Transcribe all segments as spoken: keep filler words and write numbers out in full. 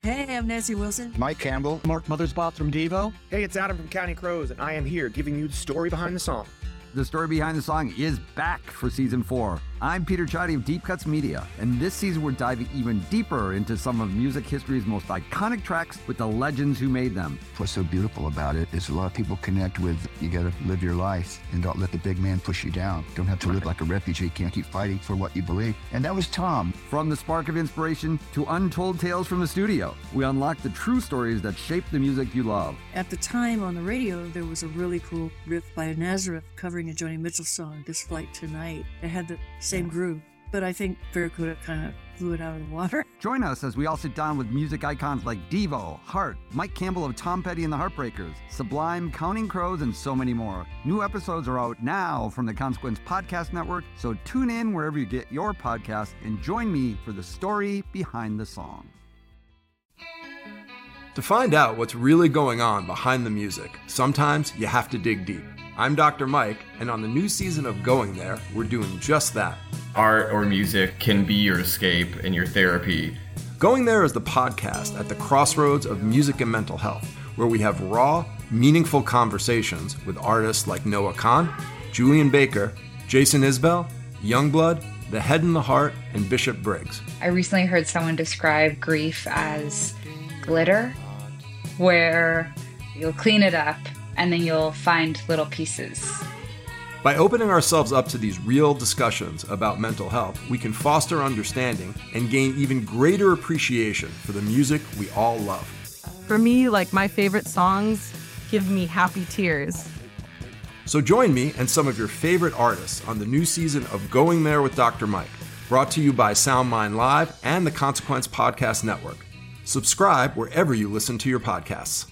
Hey, I'm Nancy Wilson. Mike Campbell. Mark Mothersbaugh from Devo. Hey, it's Adam from Counting Crows, and I am here giving you the story behind the song. The story behind the song is back for season four. I'm Peter Chadi of Deep Cuts Media, and this season we're diving even deeper into some of music history's most iconic tracks with the legends who made them. What's so beautiful about it is a lot of people connect with, you gotta live your life and don't let the big man push you down. Don't have to live like a refugee, can't keep fighting for what you believe. And that was Tom. From the spark of inspiration to untold tales from the studio, we unlock the true stories that shape the music you love. At the time on the radio, there was a really cool riff by Nazareth covering a Joni Mitchell song, This Flight Tonight. It had the same groove, but I think Barracuda kind of blew it out of the water. Join us as we all sit down with music icons like Devo, Heart, Mike Campbell of Tom Petty and the Heartbreakers, Sublime, Counting Crows, and so many more. New episodes are out now from the Consequence Podcast Network, so tune in wherever you get your podcasts and join me for the story behind the song. To find out what's really going on behind the music, sometimes you have to dig deep. I'm Doctor Mike, and on the new season of Going There, we're doing just that. Art or music can be your escape and your therapy. Going There is the podcast at the crossroads of music and mental health, where we have raw, meaningful conversations with artists like Noah Kahan, Julian Baker, Jason Isbell, Youngblood, The Head and the Heart, and Bishop Briggs. I recently heard someone describe grief as glitter, where you'll clean it up and then you'll find little pieces. By opening ourselves up to these real discussions about mental health, we can foster understanding and gain even greater appreciation for the music we all love. For me, like, my favorite songs give me happy tears. So join me and some of your favorite artists on the new season of Going There with Doctor Mike, brought to you by SoundMind Live and the Consequence Podcast Network. Subscribe wherever you listen to your podcasts.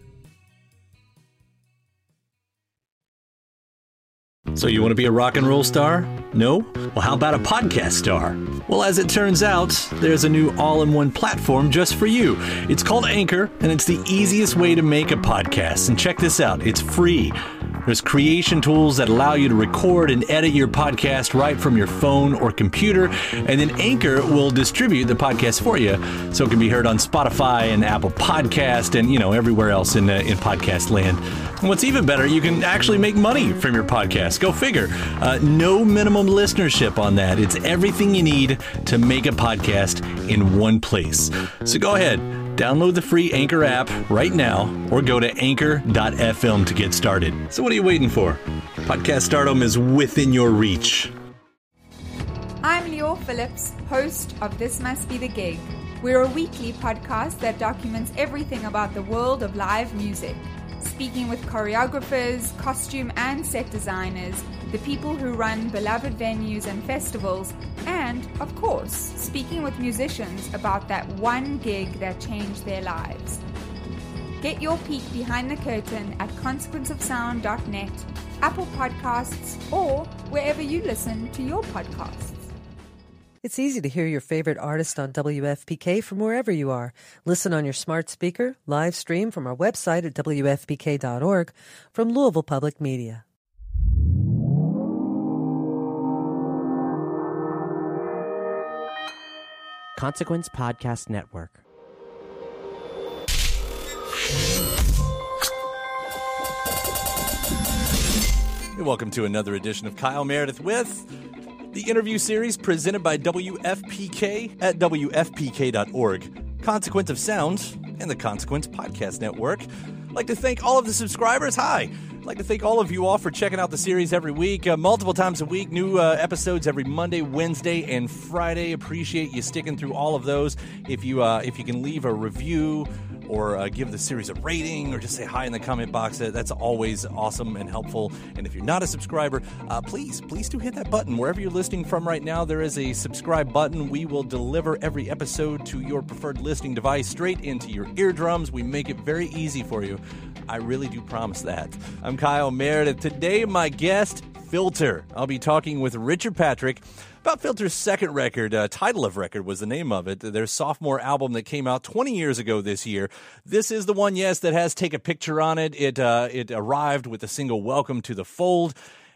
So you want to be a rock and roll star? No? Well, how about a podcast star? Well, as it turns out, there's a new all-in-one platform just for you. It's called Anchor, and it's the easiest way to make a podcast. And check this out, it's free. There's creation tools that allow you to record and edit your podcast right from your phone or computer, and then Anchor will distribute the podcast for you, so it can be heard on Spotify and Apple Podcast and, you know, everywhere else in uh, in podcast land. And what's even better, you can actually make money from your podcast. Go figure. Uh, no minimum listenership on that. It's everything you need to make a podcast in one place. So go ahead, download the free Anchor app right now or go to anchor dot f m to get started. So what are you waiting for? Podcast stardom is within your reach. I'm Lior Phillips, host of This Must Be the Gig. We're a weekly podcast that documents everything about the world of live music, speaking with choreographers, costume and set designers, the people who run beloved venues and festivals, and, of course, speaking with musicians about that one gig that changed their lives. Get your peek behind the curtain at consequence of sound dot net, Apple Podcasts, or wherever you listen to your podcasts. It's easy to hear your favorite artist on W F P K from wherever you are. Listen on your smart speaker, live stream from our website at w f p k dot org, from Louisville Public Media. Consequence Podcast Network. Hey, welcome to another edition of Kyle Meredith with the interview series presented by W F P K at w f p k dot org, Consequence of Sound, and the Consequence Podcast Network. I'd like to thank all of the subscribers. Hi. I'd like to thank all of you all for checking out the series every week, uh, multiple times a week, new uh, episodes every Monday, Wednesday, and Friday. Appreciate you sticking through all of those. If you uh, if you can leave a review or uh, give the series a rating or just say hi in the comment box, that's always awesome and helpful. And if you're not a subscriber, uh, please, please do hit that button. Wherever you're listening from right now, there is a subscribe button. We will deliver every episode to your preferred listening device straight into your eardrums. We make it very easy for you. I really do promise that. I'm Kyle Meredith. Today, my guest, Filter. I'll be talking with Richard Patrick about Filter's second record. Uh, Title of Record was the name of it. Their sophomore album that came out twenty years ago this year. This is the one, yes, that has Take a Picture on it. It uh, it arrived with the single Welcome to the Fold.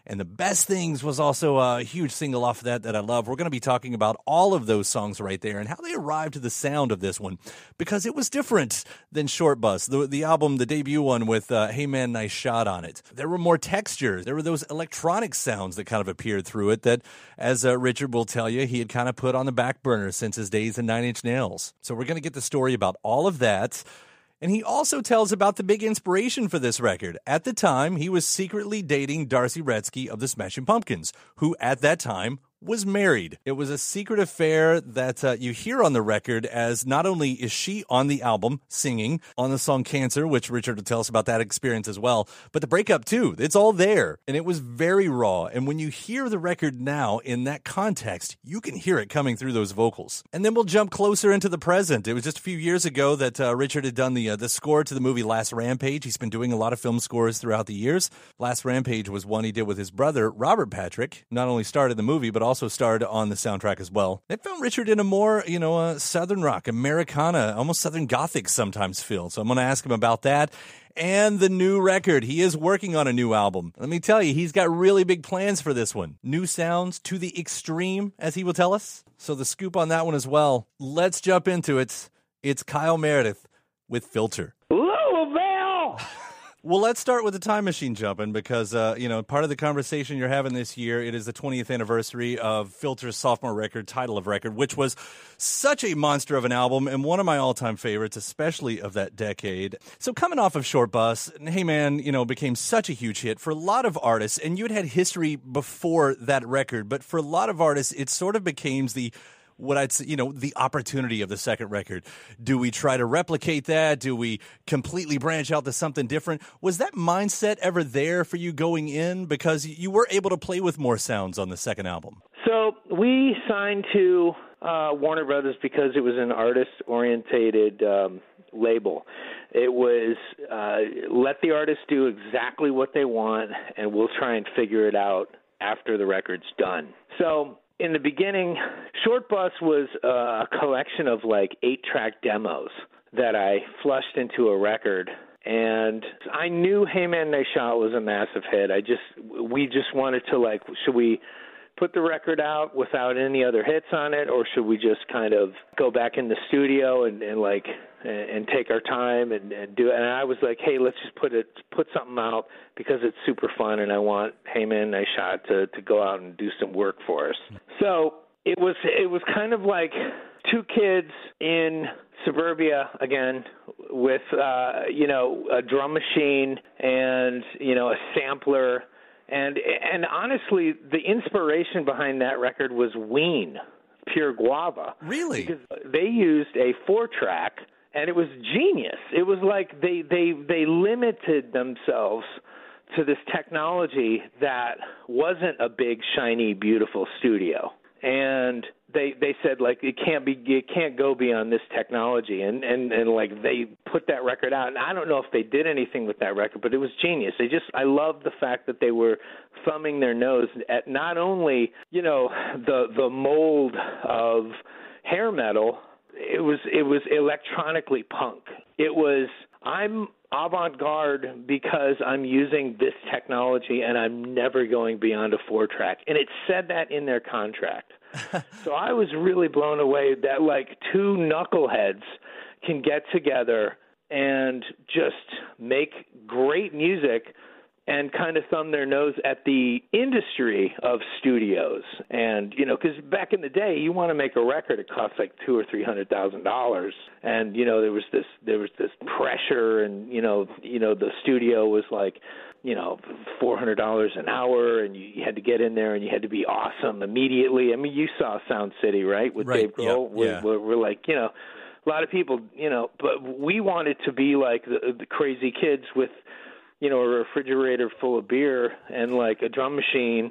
And The Best Things was also a huge single off of that that I love. We're going to be talking about all of those songs right there and how they arrived to the sound of this one, because it was different than Short Bus, the, the album, the debut one with uh, Hey Man, Nice Shot on it. There were more textures. There were those electronic sounds that kind of appeared through it that, as uh, Richard will tell you, he had kind of put on the back burner since his days in Nine Inch Nails. So we're going to get the story about all of that. And he also tells about the big inspiration for this record. At the time, he was secretly dating Darcy Retzky of the Smashing Pumpkins, who at that time was married. It was a secret affair that uh, you hear on the record, as not only is she on the album singing on the song Cancer, which Richard will tell us about that experience as well, but the breakup too. It's all there, and it was very raw. And when you hear the record now in that context, you can hear it coming through those vocals. And then we'll jump closer into the present. It was just a few years ago that uh, Richard had done the uh, the score to the movie Last Rampage. He's been doing a lot of film scores throughout the years. Last Rampage was one he did with his brother, Robert Patrick. Not only starred in the movie, but also also starred on the soundtrack as well. It found Richard in a more, you know, uh, Southern rock, Americana, almost Southern Gothic sometimes feel. So I'm going to ask him about that and the new record. He is working on a new album. Let me tell you, he's got really big plans for this one. New sounds to the extreme, as he will tell us. So the scoop on that one as well. Let's jump into it. It's Kyle Meredith with Filter. Louisville! Well, let's start with the time machine jumping because, uh, you know, part of the conversation you're having this year, it is the twentieth anniversary of Filter's sophomore record, Title of Record, which was such a monster of an album and one of my all-time favorites, especially of that decade. So coming off of Short Bus, Hey Man, you know, became such a huge hit for a lot of artists, and you'd had history before that record, but for a lot of artists, it sort of became the what I'd say, you know, the opportunity of the second record. Do we try to replicate that? Do we completely branch out to something different? Was that mindset ever there for you going in? Because you were able to play with more sounds on the second album. So we signed to uh, Warner Brothers because it was an artist-orientated um, label. It was uh, let the artists do exactly what they want, and we'll try and figure it out after the record's done. So in the beginning, Short Bus was a collection of like eight-track demos that I flushed into a record. And I knew Hey Man, Nice Shot was a massive hit. I just, we just wanted to like, should we put the record out without any other hits on it, or should we just kind of go back in the studio and, and like, and, and take our time and, and do it? And I was like, hey, let's just put it, put something out because it's super fun, and I want Hey Man, Nice Shot to, to go out and do some work for us. So it was, it was kind of like two kids in suburbia again with, uh, you know, a drum machine and, you know, a sampler. And and honestly, the inspiration behind that record was Ween, Pure Guava. Really? Because they used a four-track, and it was genius. It was like they, they, they limited themselves to this technology that wasn't a big, shiny, beautiful studio. And they they said, like, it can't be, it can't go beyond this technology. And, and, and, like, they put that record out. And I don't know if they did anything with that record, but it was genius. They just, I love the fact that they were thumbing their nose at not only, you know, the the mold of hair metal, it was it was electronically punk. It was, I'm avant-garde because I'm using this technology and I'm never going beyond a four-track. And it said that in their contract. So I was really blown away that, like, two knuckleheads can get together and just make great music and kind of thumb their nose at the industry of studios. And, you know, because back in the day, you want to make a record, it costs like two or three hundred thousand dollars. And, you know, there was this there was this pressure, and, you know, you know, the studio was like, you know, four hundred dollars an hour, and you, you had to get in there and you had to be awesome immediately. I mean, you saw Sound City, right, with right. Dave Grohl? Yeah. We're, yeah. we're, we're like, you know, a lot of people, you know, but we wanted to be like the, the crazy kids with, you know, a refrigerator full of beer and like a drum machine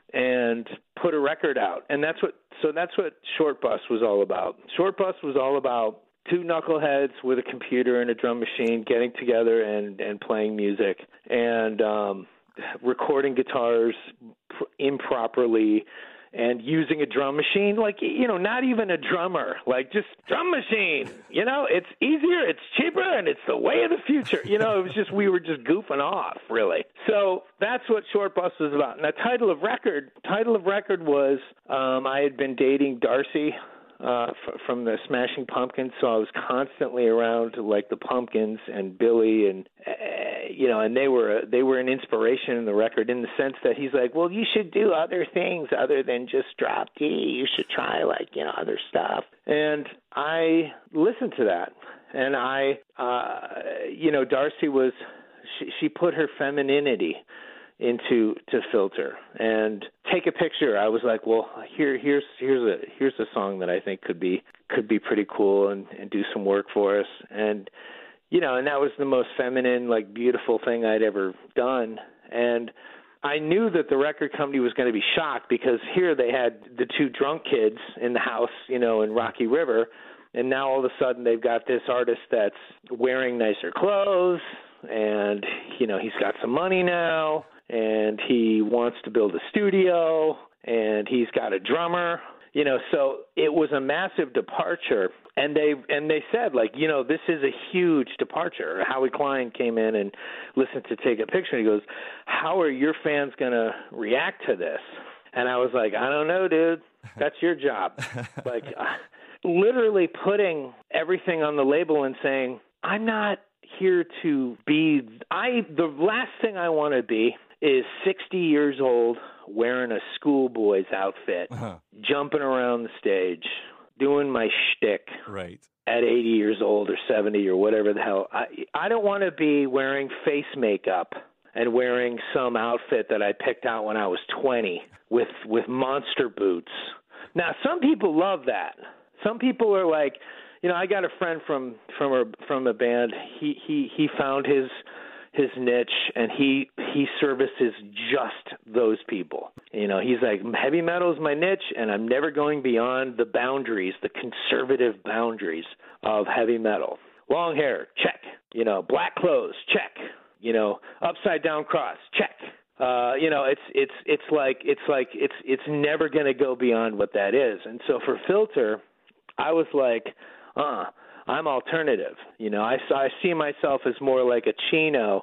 and put a record out. And that's what, so that's what Short Bus was all about. Short Bus was all about two knuckleheads with a computer and a drum machine getting together and, and playing music and um, recording guitars improperly and using a drum machine, like, you know, not even a drummer, like just drum machine, you know, it's easier, it's cheaper, and it's the way of the future. You know, it was just, we were just goofing off, really. So that's what Short Bus was about. And the title of record, title of record was, um, I had been dating Darcy, uh, f- from the Smashing Pumpkins, so I was constantly around like the Pumpkins and Billy, and uh, you know, and they were they were an inspiration in the record in the sense that he's like, well, you should do other things other than just drop D. You should try like, you know, other stuff. And I listened to that, and I, uh, you know, Darcy was she, she put her femininity into to Filter, and Take a Picture. I was like, well, here here's here's a here's a song that I think could be could be pretty cool and, and do some work for us. And you know, and that was the most feminine, like beautiful thing I'd ever done. And I knew that the record company was going to be shocked, because here they had the two drunk kids in the house, you know, in Rocky River, and now all of a sudden they've got this artist that's wearing nicer clothes, and you know, he's got some money now, and he wants to build a studio, and he's got a drummer, you know, so it was a massive departure. And they and they said, like, you know, this is a huge departure. Howie Klein came in and listened to Take a Picture, and he goes, how are your fans going to react to this? And I was like, I don't know, dude. That's your job. Like, literally putting everything on the label and saying, I'm not here to be – I the last thing I want to be is sixty years old wearing a schoolboy's outfit, uh-huh. jumping around the stage, doing my shtick right. at eighty years old or seventy or whatever the hell. I, I don't want to be wearing face makeup and wearing some outfit that I picked out when I was twenty with, with monster boots. Now, some people love that. Some people are like, you know, I got a friend from from a, from a band. He he he found his his niche, and he he services just those people. You know, he's like, heavy metal is my niche, and I'm never going beyond the boundaries, the conservative boundaries of heavy metal. Long hair, check. You know, black clothes, check. You know, upside down cross, check. Uh, you know, it's it's it's like it's like it's it's never going to go beyond what that is. And so for Filter, I was like, uh, I'm alternative. You know, I, I see myself as more like a Chino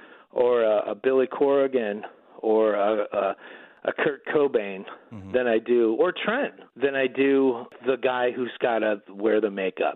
or a, a Billy Corrigan or a, a, a Kurt Cobain mm-hmm. than I do, or Trent, than I do the guy who's got to wear the makeup.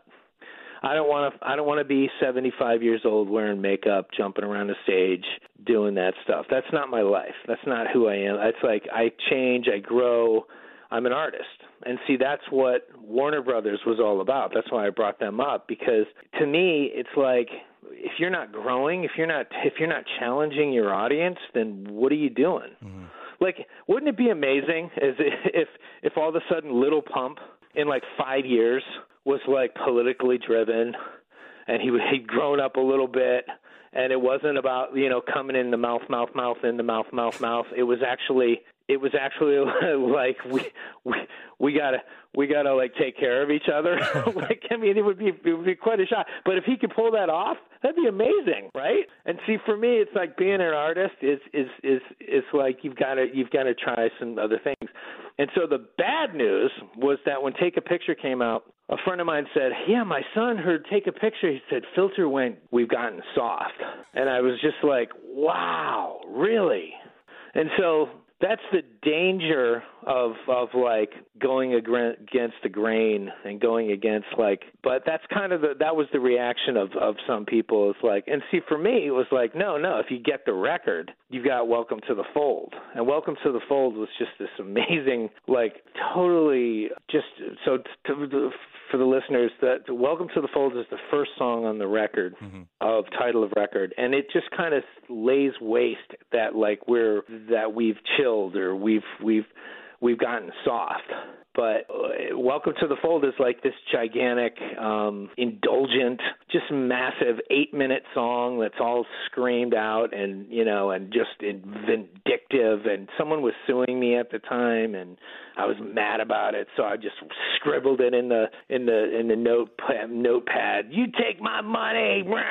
I don't want to. I don't want to be seventy-five years old wearing makeup, jumping around the stage, doing that stuff. That's not my life. That's not who I am. It's like I change, I grow. I'm an artist. And see, that's what Warner Brothers was all about. That's why I brought them up, because to me, it's like, if you're not growing, if you're not if you're not challenging your audience, then what are you doing? Mm-hmm. Like, wouldn't it be amazing as if if all of a sudden Little Pump in like five years was like politically driven, and he he'd grown up a little bit, and it wasn't about, you know, coming in the mouth, mouth, mouth, in the mouth, mouth, mouth. It was actually it was actually like we we we gotta we gotta like take care of each other. Like, I mean, it would be it would be quite a shot. But if he could pull that off, that'd be amazing, right? And see, for me, it's like being an artist is is is is like you've got to you've got to try some other things. And so the bad news was that when Take a Picture came out, a friend of mine said, yeah, my son heard Take a Picture. He said, Filter went, we've gotten soft. And I was just like, wow, really? And so that's the danger of of like going against the grain and going against like, but that's kind of the, that was the reaction of, of some people. It's like, and see, for me, it was like, no, no, if you get the record, you've got Welcome to the Fold. And Welcome to the Fold was just this amazing, like totally just, so to, for the listeners, that Welcome to the Fold is the first song on the record mm-hmm. of title of record. And it just kind of lays waste that like we're, that we've chilled or we've, we've, we've gotten soft. But uh, Welcome to the Fold is like this gigantic, um, indulgent, just massive eight-minute song that's all screamed out and, you know, and just vindictive. And someone was suing me at the time, and I was mad about it, so I just scribbled it in the in the in the note notepad. You take my money, rah!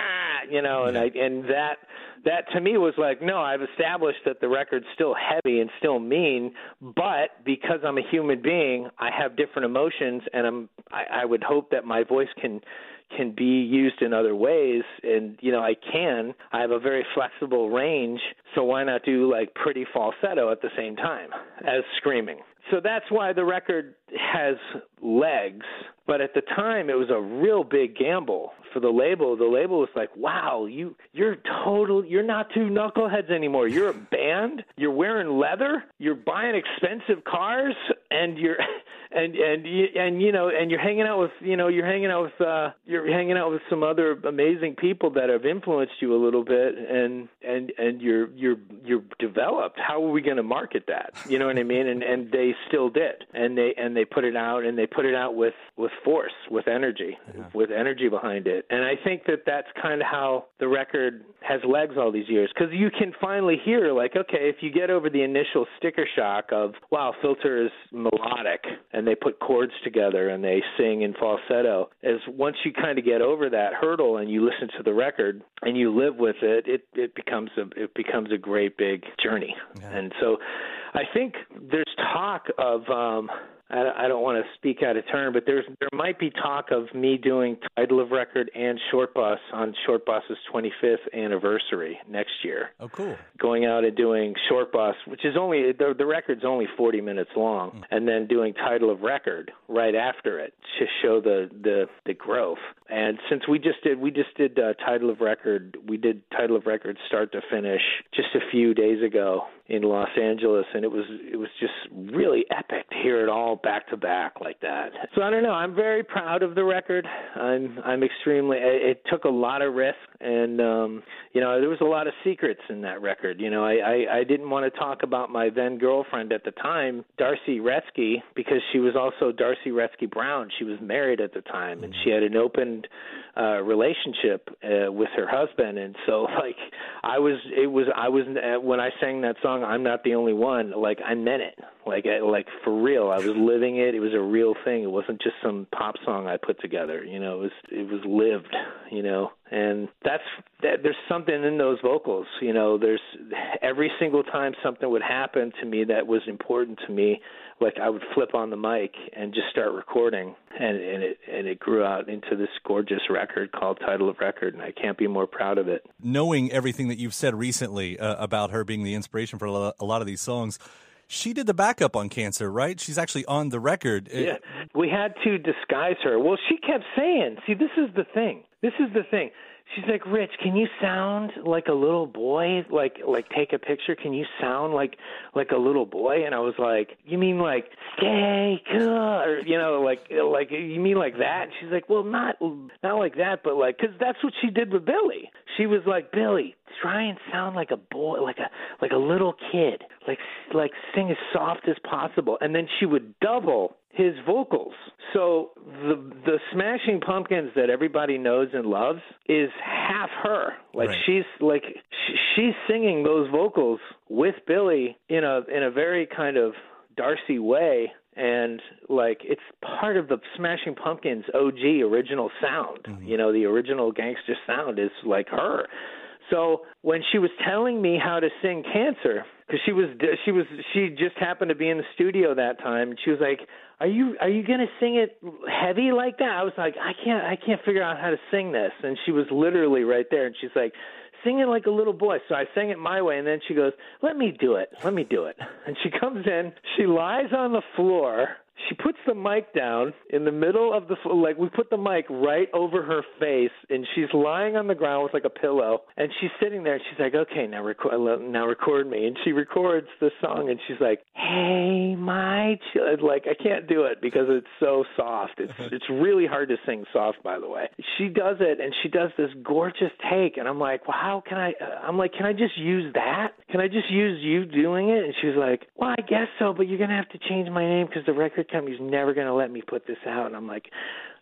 that, you know, and I and that that to me was like, no, I've established that the record's still heavy and still mean, but because I'm a human being, I have different emotions, and I'm I, I would hope that my voice can can be used in other ways, and you know I can. I have a very flexible range, so why not do like pretty falsetto at the same time as screaming? So that's why the record has legs, but at the time it was a real big gamble for the label. The label was like, wow, you, you're total, you're not two knuckleheads anymore. You're a band, you're wearing leather, you're buying expensive cars, and you're, and, and, and, you know, and you're hanging out with, you know, you're hanging out with, uh, you're hanging out with some other amazing people that have influenced you a little bit, and, and, and you're, you're, you're developed. How are we going to market that? You know what I mean? And, and they still did, and they, and they put it out, and they put it out with, with force, with energy, yeah. with energy behind it. And I think that that's kind of how the record has legs all these years, because you can finally hear, like, okay, if you get over the initial sticker shock of, wow, Filter is melodic, and they put chords together and they sing in falsetto, as once you kind of get over that hurdle and you listen to the record and you live with it, it, it becomes a it becomes a great big journey. Yeah. And so I think there's talk of um, I don't want to speak out of turn, but there's there might be talk of me doing Title of Record and Short Bus on Short Bus's twenty-fifth anniversary next year. Oh, cool. Going out and doing Short Bus, which is only, the, the record's only forty minutes long, mm. and then doing Title of Record right after it to show the, the, the growth. And since we just did, we just did uh, Title of Record, we did Title of Record start to finish just a few days ago in Los Angeles, and it was it was just really epic to hear it all back to back like that. So I don't know. I'm very proud of the record. I'm I'm extremely. It, it took a lot of risk, and um, you know there was a lot of secrets in that record. You know, I, I I didn't want to talk about my then girlfriend at the time, Darcy Retzky, because she was also Darcy Retzky Brown. She was married at the time, and she had an open uh, relationship uh, with her husband, and so like I was. It was I was uh, when I sang that song, I'm Not the Only One, like I meant it, like I, like for real. I was living it. It was a real thing. It wasn't just some pop song I put together. You know, it was it was lived. You know, and that's that. There's something in those vocals. You know, there's every single time something would happen to me that was important to me, like I would flip on the mic and just start recording, and, and it and it grew out into this gorgeous record called Title of Record, and I can't be more proud of it. Knowing everything that you've said recently uh, about her being the inspiration for a lot, a lot of these songs, she did the backup on Cancer, right? She's actually on the record. Yeah, we had to disguise her. Well, she kept saying, see, this is the thing. This is the thing. She's like, Rich, can you sound like a little boy? Like, like take a picture. Can you sound like, like a little boy? And I was like, you mean like stay cool, or you know, like, like you mean like that? And she's like, well, not, not like that, but like, because that's what she did with Billy. She was like, Billy, try and sound like a boy, like a, like a little kid, like, like sing as soft as possible, and then she would double his vocals. So the the Smashing Pumpkins that everybody knows and loves is half her. Like right. she's like sh- she's singing those vocals with Billy in a in a very kind of Darcy way, and like it's part of the Smashing Pumpkins O G original sound. Mm-hmm. You know, the original gangster sound is like her. So when she was telling me how to sing Cancer, because she was she was she just happened to be in the studio that time, and she was like, "Are you are you gonna sing it heavy like that?" I was like, "I can't I can't figure out how to sing this," and she was literally right there, and she's like, "Sing it like a little boy." So I sang it my way, and then she goes, "Let me do it, let me do it." And she comes in, she lies on the floor. She puts the mic down in the middle of the, like we put the mic right over her face, and she's lying on the ground with like a pillow, and she's sitting there, and she's like, okay, now record, now record me. And she records the song, and she's like, hey, my child, like I can't do it because it's so soft. It's it's really hard to sing soft, by the way. She does it, and she does this gorgeous take, and I'm like, well, how can I, I'm like, can I just use that? Can I just use you doing it? And she's like, well, I guess so, but you're going to have to change my name because the record company's never going to let me put this out. And I'm like,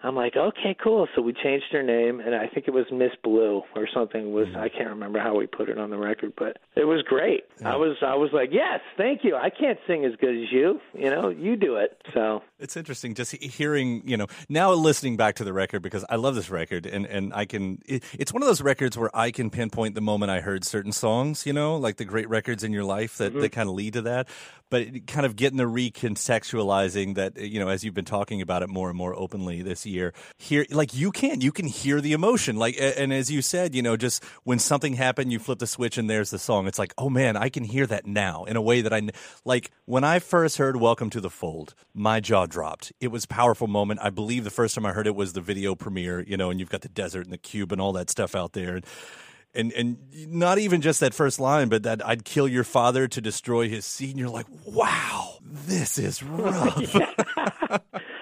I'm like, okay, cool. So we changed her name, and I think it was Miss Blue or something. Was I can't remember how we put it on the record, but it was great. Yeah. I was I was like, yes, thank you. I can't sing as good as you. You know, you do it. So it's interesting just hearing, you know, now listening back to the record, because I love this record, and, and I can, it, it's one of those records where I can pinpoint the moment I heard certain songs, you know, like the great records in your life that, mm-hmm. that kind of lead to that. But it, kind of getting the recontextualizing that, you know, as you've been talking about it more and more openly this year, here, like you can, you can hear the emotion. Like, and as you said, you know, just when something happened, you flip the switch and there's the song. It's like, oh man, I can hear that now in a way that I, like when I first heard Welcome to the Fold, my jaw dropped. It was a powerful moment. I believe the first time I heard it was the video premiere, you know, and you've got the desert and the cube and all that stuff out there. And, And and not even just that first line, but that I'd kill your father to destroy his seed. And you're like, wow, this is rough. yeah,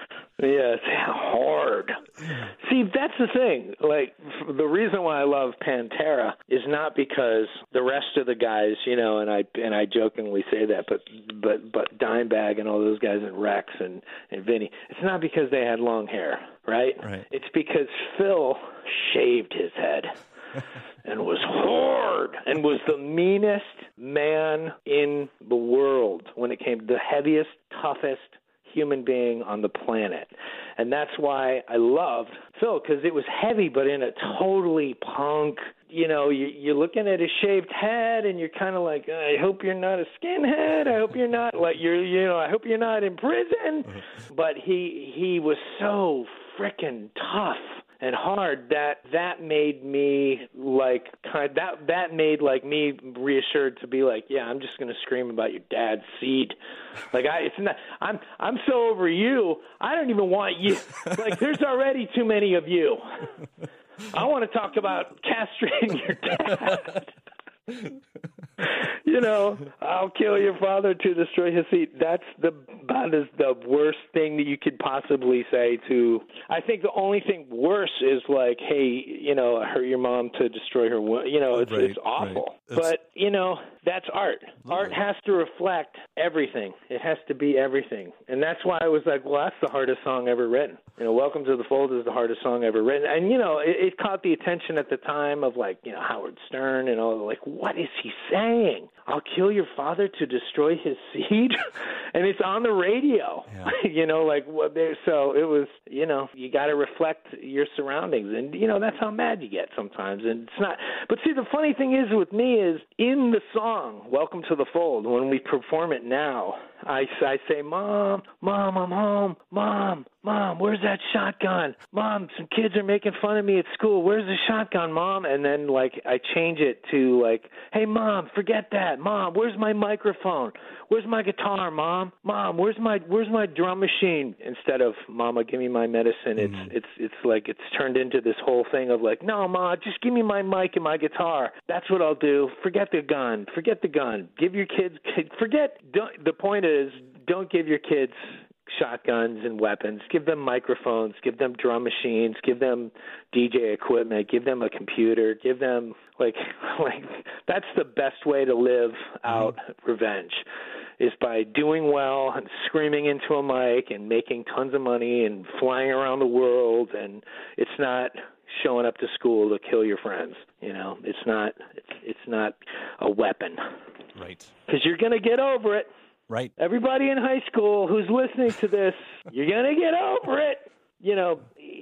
it's hard. See, that's the thing. Like, the reason why I love Pantera is not because the rest of the guys, you know, and I and I jokingly say that, but but but Dimebag and all those guys and Rex and, and Vinny, it's not because they had long hair, right? Right. It's because Phil shaved his head. And was hard and was the meanest man in the world when it came to the heaviest, toughest human being on the planet. And that's why I loved Phil, because it was heavy, but in a totally punk, you know, you, you're looking at his shaved head and you're kind of like, I hope you're not a skinhead. I hope you're not like you're, you know, I hope you're not in prison. But he, he was so freaking tough and hard that that made me like kind that that made like me reassured to be like, yeah, I'm just gonna scream about your dad's seed. Like I, it's not. I'm I'm so over you. I don't even want you. Like there's already too many of you. I want to talk about castrating your dad. You know, I'll kill your father to destroy his seed. That's the that is the worst thing that you could possibly say to. I think the only thing worse is like, hey, you know, I hurt your mom to destroy her. You know, it's right, it's awful. Right. But you know, that's art. Absolutely. Art has to reflect everything. It has to be everything, and that's why I was like, well, that's the hardest song ever written. You know, Welcome to the Fold is the hardest song ever written, and you know, it, it caught the attention at the time of like, you know, Howard Stern and all. Like, what is he saying? I'll kill your father to destroy his seed, and it's on the radio. Yeah. You know, like what? So it was. You know, you got to reflect your surroundings, and you know that's how mad you get sometimes. And it's not. But see, the funny thing is with me is in the song "Welcome to the Fold" when we perform it now, I I say, "Mom, Mom, I'm home. Mom, Mom, where's that shotgun? Mom, some kids are making fun of me at school. Where's the shotgun, Mom?" And then like I change it to like, "Hey, Mom, forget that. Mom, where's my microphone? Where's my guitar, Mom? Mom, where's my where's my drum machine?" Instead of "Mama, give me my medicine," it's mm. it's it's like it's turned into this whole thing of like, "No, Ma, just give me my mic and my guitar. That's what I'll do. Forget the gun. Forget the gun. Give your kids forget. Don't, the point is, don't give your kids shotguns and weapons. Give them microphones, give them drum machines, give them D J equipment, give them a computer, give them like like that's the best way to live out mm-hmm. revenge, is by doing well and screaming into a mic and making tons of money and flying around the world. And it's not showing up to school to kill your friends. You know, it's not it's, it's not a weapon. Right. Because you're going to get over it. Right. Everybody in high school who's listening to this, you're going to get over it. You know,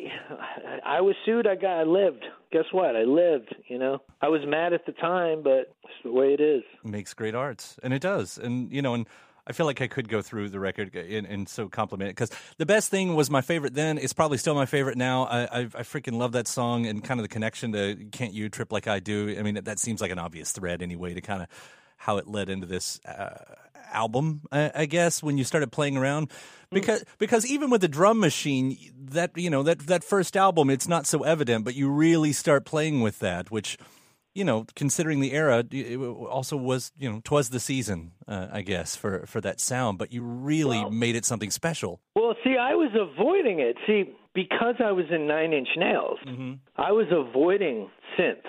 I was sued. I got, I lived. Guess what? I lived, you know. I was mad at the time, but it's the way it is. It makes great art. And it does. And, you know, and I feel like I could go through the record and, and so compliment it. Because the best thing was my favorite then. It's probably still my favorite now. I, I, I freaking love that song and kind of the connection to Can't You Trip Like I Do. I mean, that seems like an obvious thread anyway to kind of how it led into this uh, album, I, I guess, when you started playing around. Because because even with the drum machine, that you know that that first album, it's not so evident, but you really start playing with that, which, you know, considering the era, it also was, you know, 'twas the season, uh, I guess, for, for that sound, but you really well, made it something special. Well, see, I was avoiding it. See, because I was in Nine Inch Nails, mm-hmm. I was avoiding synth.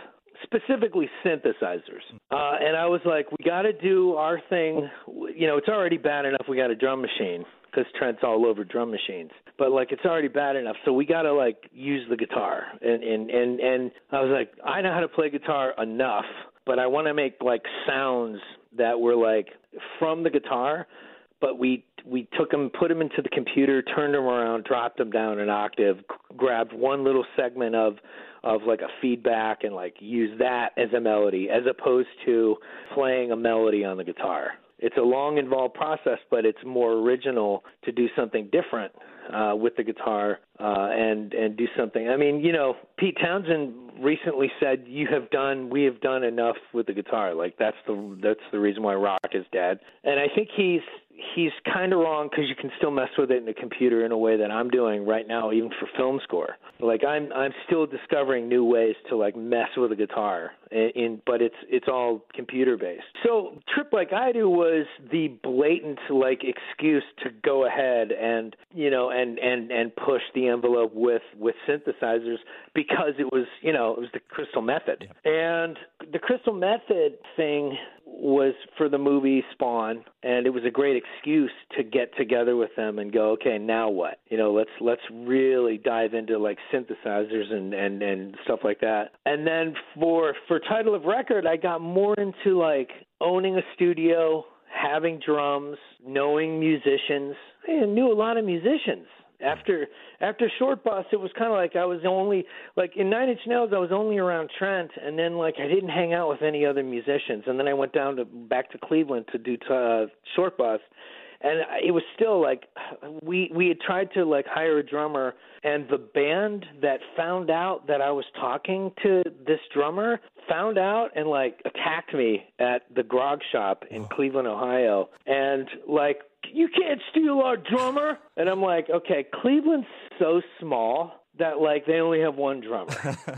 specifically synthesizers. Uh, and I was like, we got to do our thing. You know, it's already bad enough we got a drum machine because Trent's all over drum machines. But, like, it's already bad enough, so we got to, like, use the guitar. And, and, and, and I was like, I know how to play guitar enough, but I want to make, like, sounds that were, like, from the guitar, but we we took them, put them into the computer, turned them around, dropped them down an octave, grabbed one little segment of, of like, a feedback and, like, used that as a melody as opposed to playing a melody on the guitar. It's a long, involved process, but it's more original to do something different uh, with the guitar uh, and and do something. I mean, you know, Pete Townsend recently said, "You have done, we have done enough with the guitar." Like that's the that's the reason why rock is dead. And I think he's he's kind of wrong because you can still mess with it in the computer in a way that I'm doing right now, even for film score. Like I'm I'm still discovering new ways to like mess with a guitar, in, in but it's it's all computer based. So Trip Like I Do was the blatant like excuse to go ahead and you know and and and push the envelope with with synthesizers because it was you know it was the Crystal Method. Yeah. And the Crystal Method thing was for the movie Spawn, and it was a great excuse to get together with them and go, okay, now what? You know, let's let's really dive into like synthesizers and, and, and stuff like that. And then for for title of record, I got more into like owning a studio, having drums, knowing musicians. I knew a lot of musicians. After after Short Bus, it was kind of like I was only, like in Nine Inch Nails, I was only around Trent, and then like I didn't hang out with any other musicians. And then I went down to back to Cleveland to do uh, Short Bus, and it was still like we we had tried to like hire a drummer, and the band that found out that I was talking to this drummer found out and like attacked me at the Grog Shop in Cleveland, Ohio, and like, you can't steal our drummer. And I'm like, okay, Cleveland's so small that like they only have one drummer.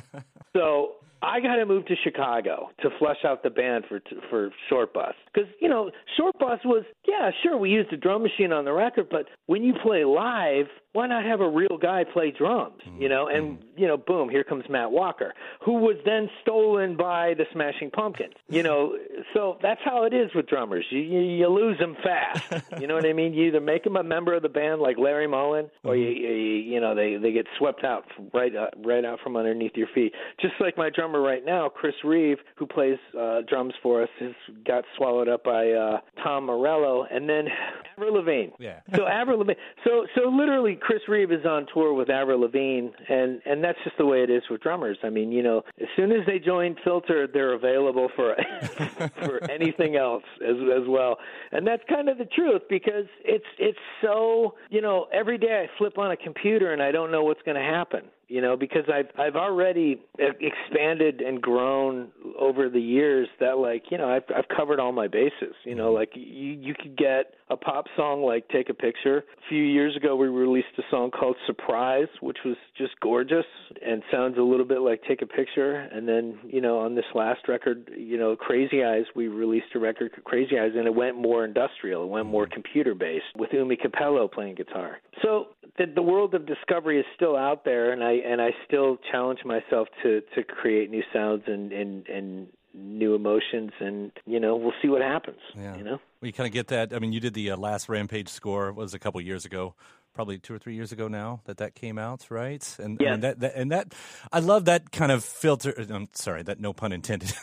So I got to move to Chicago to flesh out the band for for Short Bus. Because, you know, Short Bus was, yeah, sure, we used a drum machine on the record, but when you play live, why not have a real guy play drums, you know? And, you know, boom, here comes Matt Walker, who was then stolen by the Smashing Pumpkins, you know? So that's how it is with drummers. You, you, you lose them fast, you know what I mean? You either make them a member of the band like Larry Mullen, or, you, you, you know, they, they get swept out right, uh, right out from underneath your feet. Just like my drummer right now, Chris Reeve, who plays uh, drums for us, has got swallowed up by uh, Tom Morello, and then Avril Lavigne. Yeah. So Avril Lavigne. So so literally, Chris Reeve is on tour with Avril Lavigne, and and that's just the way it is with drummers. I mean, you know, as soon as they join Filter, they're available for for anything else as as well, and that's kind of the truth because it's it's so you know every day I flip on a computer and I don't know what's going to happen. You know, because I've I've already expanded and grown over the years that, like, you know, I've I've covered all my bases. You know, like you you could get a pop song like Take a Picture. A few years ago, we released a song called Surprise, which was just gorgeous and sounds a little bit like Take a Picture. And then, you know, on this last record, you know, Crazy Eyes, we released a record, Crazy Eyes, and it went more industrial. It went more computer-based with Umi Capello playing guitar. So the, the world of discovery is still out there, and I and I still challenge myself to, to create new sounds and, and, and new emotions, and, you know, we'll see what happens, yeah. you know? Well, you kind of get that. I mean, you did the uh, last Rampage score, it was a couple years ago, probably two or three years ago now that that came out, right? And, yeah. I mean, that, that, and that, I love that kind of filter, I'm sorry, that no pun intended.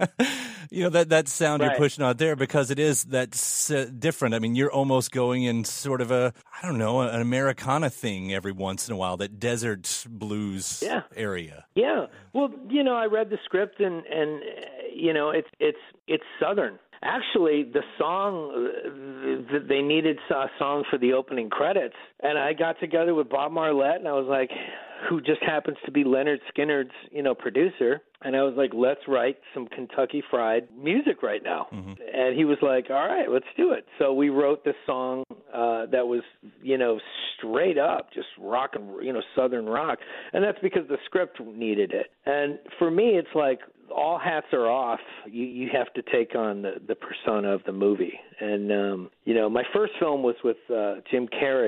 You know, that, that sound right. you're pushing out there, because it is that's uh, different. I mean, you're almost going in sort of a, I don't know, an Americana thing every once in a while, that desert blues yeah. area. Yeah. Well, you know, I read the script and, and you know, it's it's it's Southern. Actually, the song, uh, they needed a song for the opening credits, and I got together with Bob Marlette, and I was like, who just happens to be Leonard Skinner's, you know, producer, and I was like, let's write some Kentucky Fried music right now. Mm-hmm. And he was like, all right, let's do it. So we wrote this song uh, that was, you know, straight up just rock and, you know, Southern rock, and that's because the script needed it. And for me, it's like, all hats are off. You you have to take on the, the persona of the movie. And, um, you know, my first film was with uh, Jim Carrey,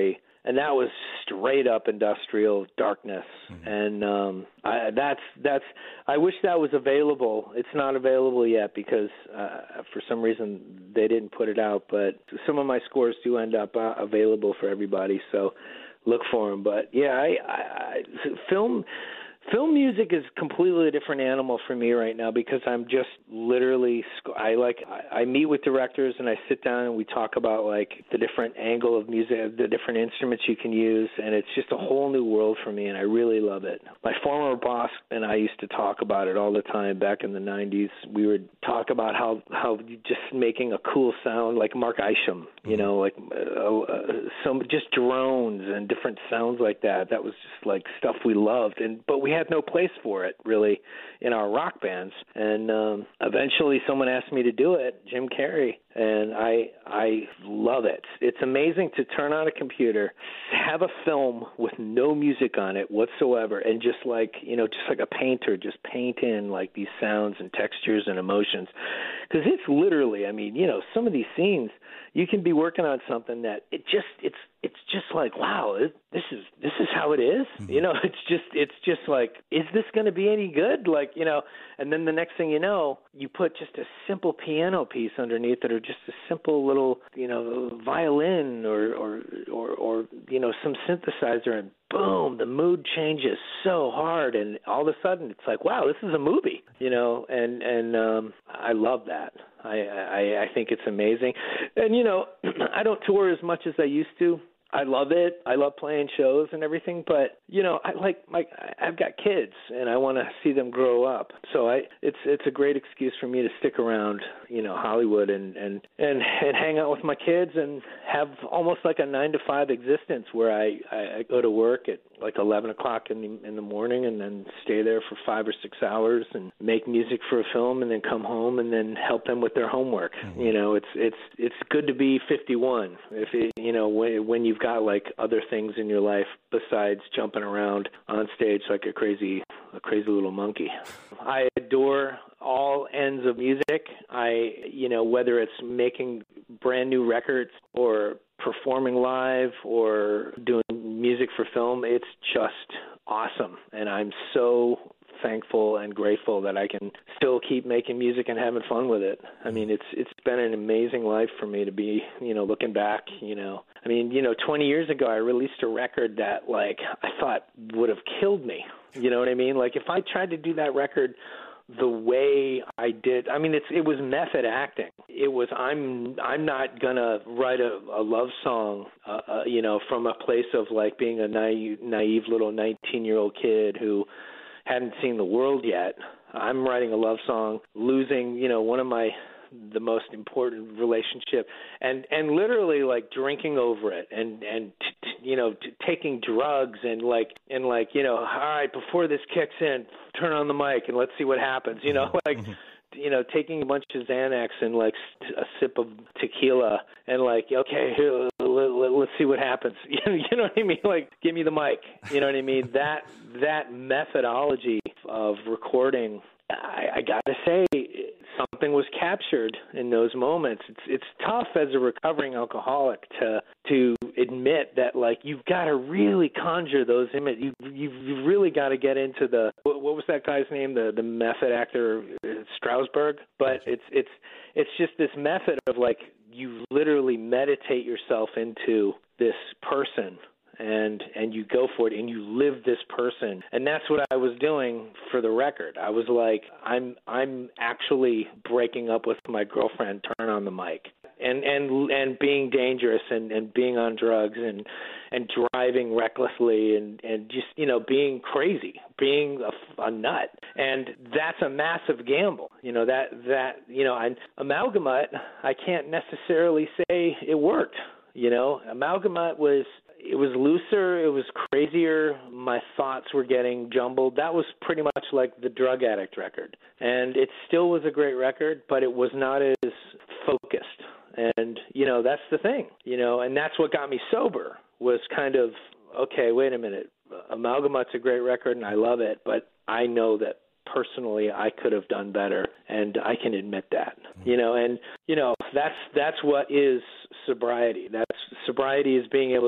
and that was straight up industrial darkness. Mm-hmm. And um, I, that's that's. I wish that was available. It's not available yet because uh, for some reason they didn't put it out. But some of my scores do end up uh, available for everybody, so look for them. But yeah, I, I, I film. Film music is completely a different animal for me right now because I'm just literally I like I meet with directors and I sit down and we talk about like the different angle of music, the different instruments you can use, and it's just a whole new world for me, and I really love it. My former boss and I used to talk about it all the time back in the nineties. We would talk about how how just making a cool sound like Mark Isham, you know, like uh, uh, some just drones and different sounds like that. That was just like stuff we loved, and but we had no place for it really in our rock bands, and um, eventually someone asked me to do it, Jim Carrey, and I I love it. It's amazing to turn on a computer, have a film with no music on it whatsoever, and just like, you know, just like a painter, just paint in like these sounds and textures and emotions, because it's literally, I mean, you know, some of these scenes you can be working on something that it just it's it's just like, wow, it, this is this is how it is. Mm-hmm. You know, it's just it's just like, is this going to be any good? Like, you know, and then the next thing you know, you put just a simple piano piece underneath it, or just a simple little, you know, violin, or or or, or you know, some synthesizer, and boom, the mood changes so hard, and all of a sudden it's like, wow, this is a movie, you know, and and um, I love that. I, I I think it's amazing, and you know, I don't tour as much as I used to. I love it. I love playing shows and everything, but you know, I like my I've got kids and I want to see them grow up. So I it's it's a great excuse for me to stick around, you know, Hollywood and and and, and hang out with my kids and have almost like a nine to five existence where I, I, I go to work at like eleven o'clock in the in the morning and then stay there for five or six hours and make music for a film and then come home and then help them with their homework. Mm-hmm. You know, it's it's it's good to be fifty-one if it, you know, when when you've got like other things in your life besides jumping around on stage like a crazy a crazy little monkey. I adore all ends of music. I, you know, whether it's making brand new records or performing live or doing music for film, it's just awesome. And I'm so thankful and grateful that I can still keep making music and having fun with it. I mean, it's it's been an amazing life for me to be, you know, looking back, you know. I mean, you know, twenty years ago I released a record that like I thought would have killed me. You know what I mean? Like if I tried to do that record the way I did, I mean, it's it was method acting. It was I'm I'm not gonna write a, a love song, uh, uh, you know, from a place of like being a naive, naive little nineteen-year-old kid who hadn't seen the world yet. I'm writing a love song, losing, you know, one of my the most important relationship, and and literally like drinking over it, and and t- t- you know t- taking drugs, and like and like you know, all right, before this kicks in, turn on the mic and let's see what happens. You know, like. You know, taking a bunch of Xanax and like a sip of tequila and like, okay, here, let, let, let's see what happens. You know, you know what I mean? Like, give me the mic. You know what I mean? That that methodology of recording, I, I gotta say, something was captured in those moments. It's it's tough as a recovering alcoholic to to admit that, like, you've got to really conjure those images. You you've really got to get into the what, what was that guy's name? The the method actor Strasberg. But it's it's it's just this method of like you literally meditate yourself into this person. And and you go for it, and you live this person, and that's what I was doing for the record. I was like, I'm I'm actually breaking up with my girlfriend. Turn on the mic, and and and being dangerous, and, and being on drugs, and and driving recklessly, and, and just you know being crazy, being a, a nut, and that's a massive gamble. You know that that you know I, Amalgamut. I can't necessarily say it worked. You know, Amalgamut was. It was looser. It was crazier. My thoughts were getting jumbled. That was pretty much like the Drug Addict record. And it still was a great record, but it was not as focused. And, you know, that's the thing, you know, and that's what got me sober was kind of, okay, wait a minute. Amalgamut's a great record, and I love it, but I know that personally I could have done better, and I can admit that, you know, and, you know, that's that's what is sobriety. That's sobriety is being able to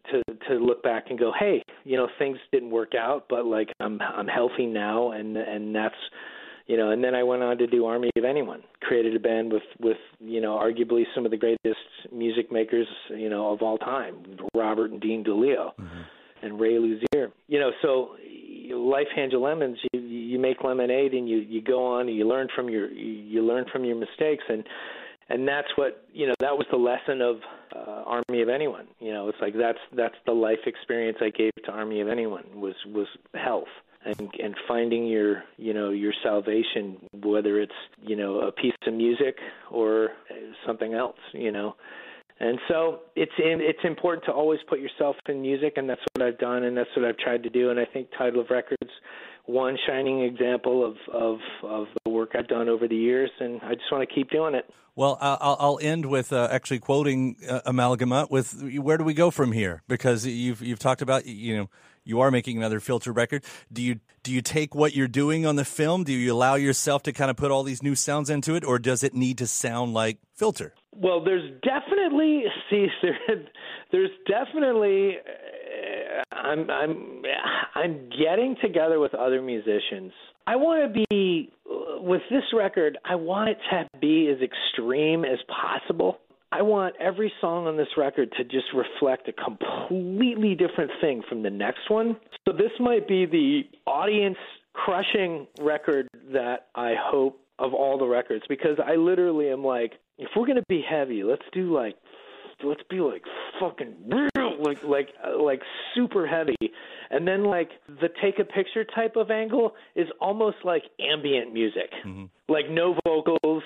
to to look back and go, hey, you know, things didn't work out, but like I'm I'm healthy now, and and that's, you know. And then I went on to do Army of Anyone, created a band with with you know arguably some of the greatest music makers, you know, of all time, Robert and Dean DeLeo, mm-hmm. and Ray Luzier. You know, so life hands you lemons. You you make lemonade, and you you go on and you learn from your you learn from your mistakes, and. And that's what, you know, that was the lesson of uh, Army of Anyone. You know, it's like that's that's the life experience I gave to Army of Anyone was was health and and finding your, you know, your salvation, whether it's, you know, a piece of music or something else, you know. And so it's in, it's important to always put yourself in music, and that's what I've done, and that's what I've tried to do. And I think Title of Records, one shining example of, of, of the work I've done over the years, and I just want to keep doing it. Well, I'll, I'll end with uh, actually quoting uh, Amalgama with where do we go from here? Because you've you've talked about, you know, you are making another Filter record. Do you do you take what you're doing on the film? Do you allow yourself to kind of put all these new sounds into it, or does it need to sound like Filter? Well, there's definitely see there, there's definitely uh, I'm I'm I'm getting together with other musicians. I want to be with this record. I want it to be as extreme as possible. I want every song on this record to just reflect a completely different thing from the next one. So this might be the audience-crushing record that I hope of all the records, because I literally am like, if we're going to be heavy, let's do like, let's be like fucking like like like super heavy, and then like the take a picture type of angle is almost like ambient music, mm-hmm. like no vocals,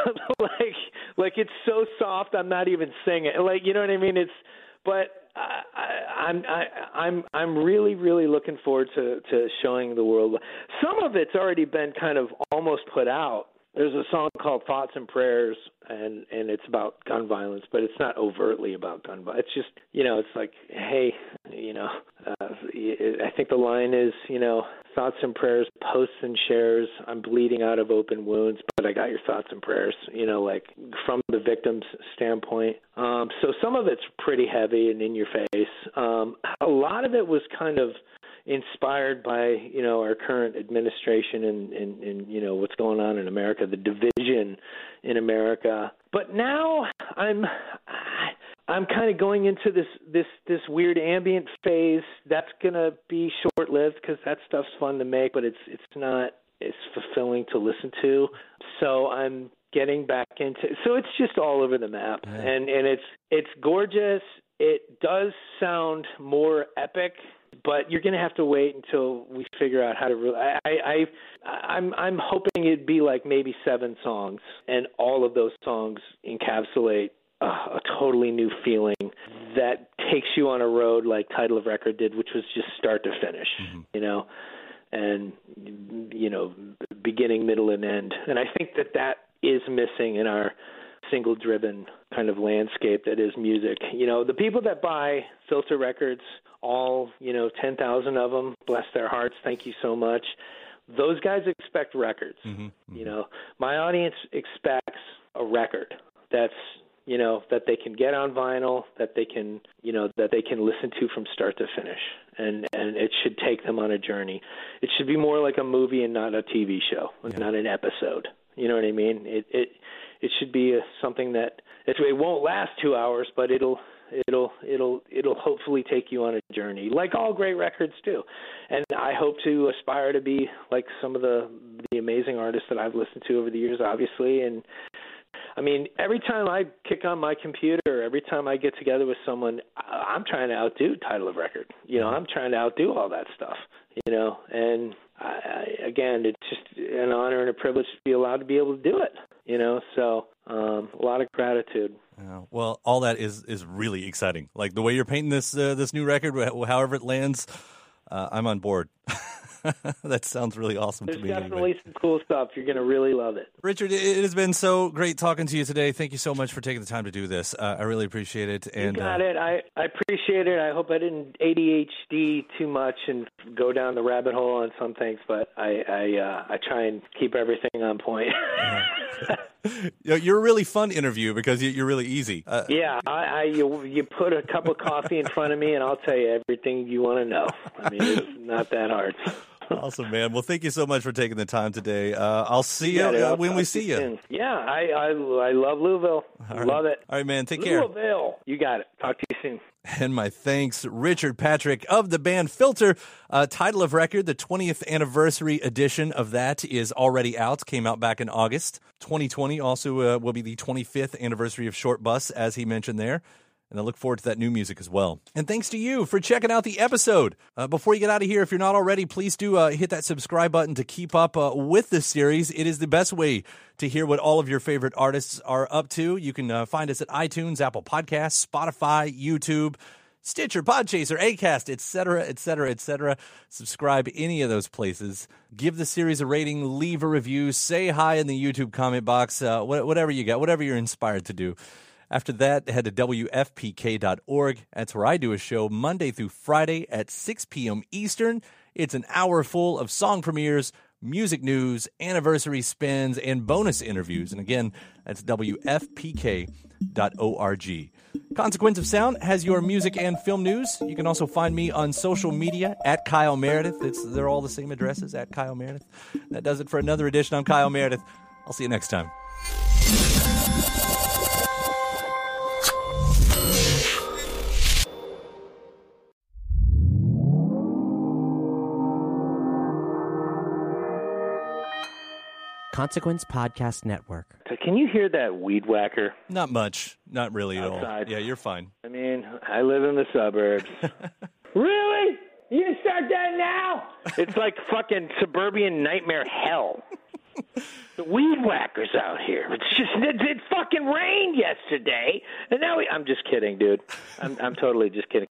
like like it's so soft I'm not even singing, like, you know what I mean? It's but I, I, I'm I, I'm I'm really really looking forward to to showing the world. Some of it's already been kind of almost put out. There's a song called Thoughts and Prayers, and, and it's about gun violence, but it's not overtly about gun violence. It's just, you know, it's like, hey, you know, uh, I think the line is, you know, thoughts and prayers, posts and shares, I'm bleeding out of open wounds, but I got your thoughts and prayers, you know, like from the victim's standpoint. Um, so some of it's pretty heavy and in your face. Um, a lot of it was kind of inspired by, you know, our current administration and, and, and, you know, what's going on in America, the division in America. But now I'm I'm kind of going into this this this weird ambient phase that's going to be short-lived, because that stuff's fun to make, but it's it's not it's fulfilling to listen to. So I'm getting back into so it's just all over the map. Yeah. And and it's it's gorgeous. It does sound more epic, but you're going to have to wait until we figure out how to really. I, I, I'm, I'm hoping it'd be like maybe seven songs, and all of those songs encapsulate uh, a totally new feeling that takes you on a road like Title of Record did, which was just start to finish, mm-hmm. you know, and you know, beginning, middle, and end. And I think that that is missing in our single-driven kind of landscape that is music. You know, the people that buy Filter records, all, you know, ten thousand of them, bless their hearts, thank you so much. Those guys expect records. Mm-hmm, mm-hmm. You know, my audience expects a record that's, you know, that they can get on vinyl, that they can, you know, that they can listen to from start to finish. And, and it should take them on a journey. It should be more like a movie and not a T V show, yeah. not an episode. You know what I mean? It, it, It should be a, something that it, it won't last two hours, but it'll it'll it'll it'll hopefully take you on a journey, like all great records do. And I hope to aspire to be like some of the the amazing artists that I've listened to over the years, obviously. And I mean, every time I kick on my computer, every time I get together with someone, I'm trying to outdo Title of Record. You know, I'm trying to outdo all that stuff. You know, and I, I, again, it's just an honor and a privilege to be allowed to be able to do it. You know, so um, a lot of gratitude. Uh, well, all that is, is really exciting. Like the way you're painting this uh, this new record, however it lands, uh, I'm on board. That sounds really awesome There's to me. There's definitely anyway. some cool stuff. You're going to really love it. Richard, it has been so great talking to you today. Thank you so much for taking the time to do this. Uh, I really appreciate it. And, you got uh, it. I, I appreciate it. I hope I didn't A D H D too much and go down the rabbit hole on some things, but I I, uh, I try and keep everything on point. You're a really fun interview because you're really easy. Uh, yeah, I, I you, you put a cup of coffee in front of me, and I'll tell you everything you want to know. I mean, it's not that hard. Awesome, man. Well, thank you so much for taking the time today. Uh, I'll see you, you uh, when we see you. Soon. Yeah, I, I I love Louisville. All love right. it. All right, man. Take care. Louisville. You got it. Talk to you soon. And my thanks, Richard Patrick of the band Filter. Uh, title of record, the twentieth anniversary edition of that is already out. Came out back in August. twenty twenty also uh, will be the twenty-fifth anniversary of Short Bus, as he mentioned there. And I look forward to that new music as well. And thanks to you for checking out the episode. Uh, before you get out of here, if you're not already, please do uh, hit that subscribe button to keep up uh, with this series. It is the best way to hear what all of your favorite artists are up to. You can uh, find us at iTunes, Apple Podcasts, Spotify, YouTube, Stitcher, Podchaser, Acast, et cetera, et cetera, et cetera. Subscribe any of those places. Give the series a rating, leave a review, say hi in the YouTube comment box, uh, wh- whatever you got, whatever you're inspired to do. After that, head to W F P K dot org. That's where I do a show Monday through Friday at six p.m. Eastern. It's an hour full of song premieres, music news, anniversary spins, and bonus interviews. And again, that's W F P K dot org. Consequence of Sound has your music and film news. You can also find me on social media at Kyle Meredith. It's, they're all the same addresses, at Kyle Meredith. That does it for another edition. I'm Kyle Meredith. I'll see you next time. Consequence Podcast Network. So can you hear that weed whacker? Not much. Not really at Outside. all. Yeah, you're fine. I mean, I live in the suburbs. Really? You gonna start that now? It's like fucking suburban nightmare hell. The weed whackers out here. It's just, it, it fucking rained yesterday. And now we, I'm just kidding, dude. I'm, I'm totally just kidding.